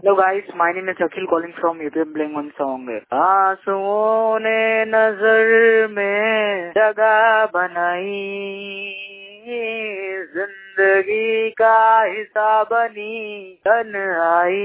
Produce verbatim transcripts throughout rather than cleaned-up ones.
Hello guys, my name is Akhil calling from UP playing one song. आंसुओं ने नजर में जगह बनाई, जिंदगी का हिस्सा बनी तन्हाई।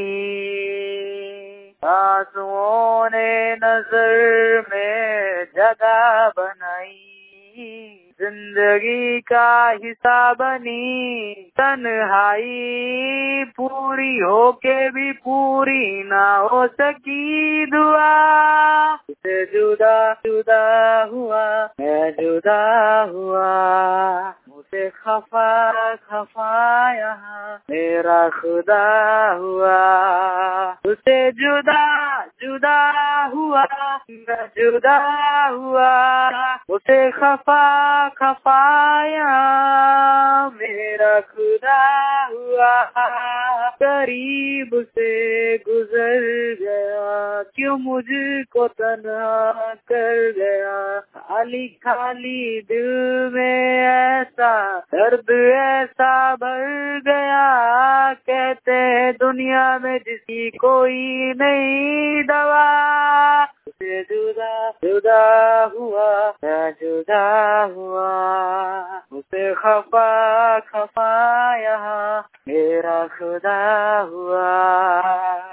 आंसुओं ने नजर में जगह बनाई, जिंदगी का हिस्सा बनी तन्हाई। पूरी होके भी पूरी ना हो सकी दुआ, उसे जुदा जुदा हुआ, मैं जुदा हुआ। मुझे खफा खफा यहाँ मेरा खुदा हुआ, उसे जुदा जुदा हुआ, मैं जुदा हुआ। उसे खफा खफाया मेरा खुदा हुआ। करीब से गुजर गया, क्यों मुझको तन्हा कर गया। खाली खाली दिल में ऐसा दर्द ऐसा भर गया। कहते हैं दुनिया में जिसकी कोई नहीं दवा, उसे जुदा जुदा हुआ, मैं जुदा हुआ। उसे खफा खफा यहाँ मेरा खुदा हुआ।